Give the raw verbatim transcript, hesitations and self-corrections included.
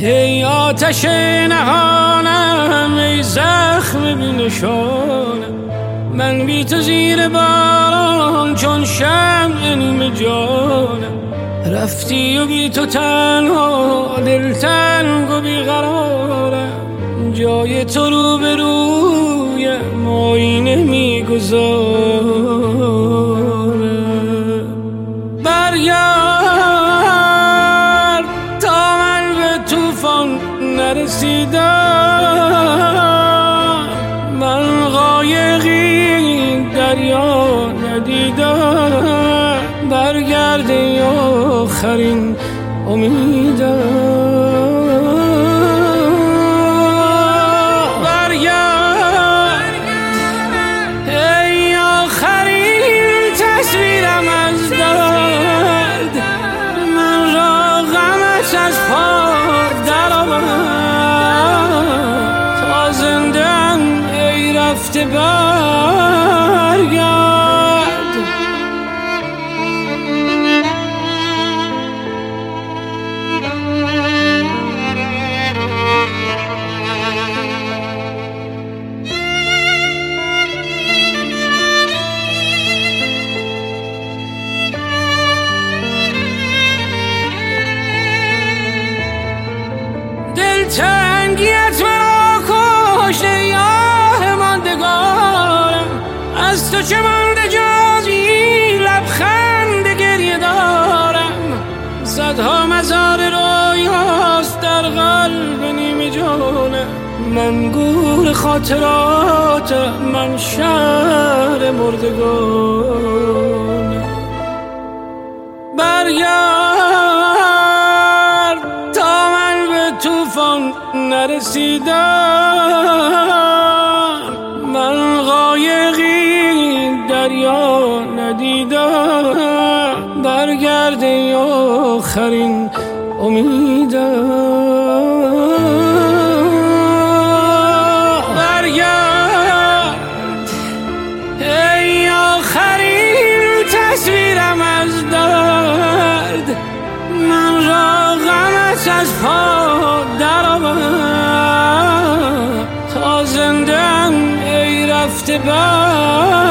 ای آتش نهانم، ای زخم بی نشانم، من بی تو زیر باران چون شمع نیمه جانم. رفتی و بی تو تنها دل تنگ و بی قرارم، جای تو رو به رویم آینه می گذارم. برگرد تا من به طوفان نرسیدم، من قایقی دریا ندیدم. برگرد ای آخرین امیدم، برگرد ای آخرین تصویرم از درد، من را غمش از پا درآورد. تا زنده‌ام ای رفته برگرد. تنگیت مرا کشته یاه ماندگارم، از تو چه مانده جز این لبخند گریه دارم. صدها مزار رویاست در قلب نیمه جانم، من گور خاطرات، من شهر مردگانم. برگرد تا من به طوفان نرسیدم، من قایقی دریا ندیدم. برگرد ای آخرین امیدم، برگرد ای آخرین تصویرم از درد، من را غمش از پا درآورد. تا زنده‌ام ای رفته برگرد.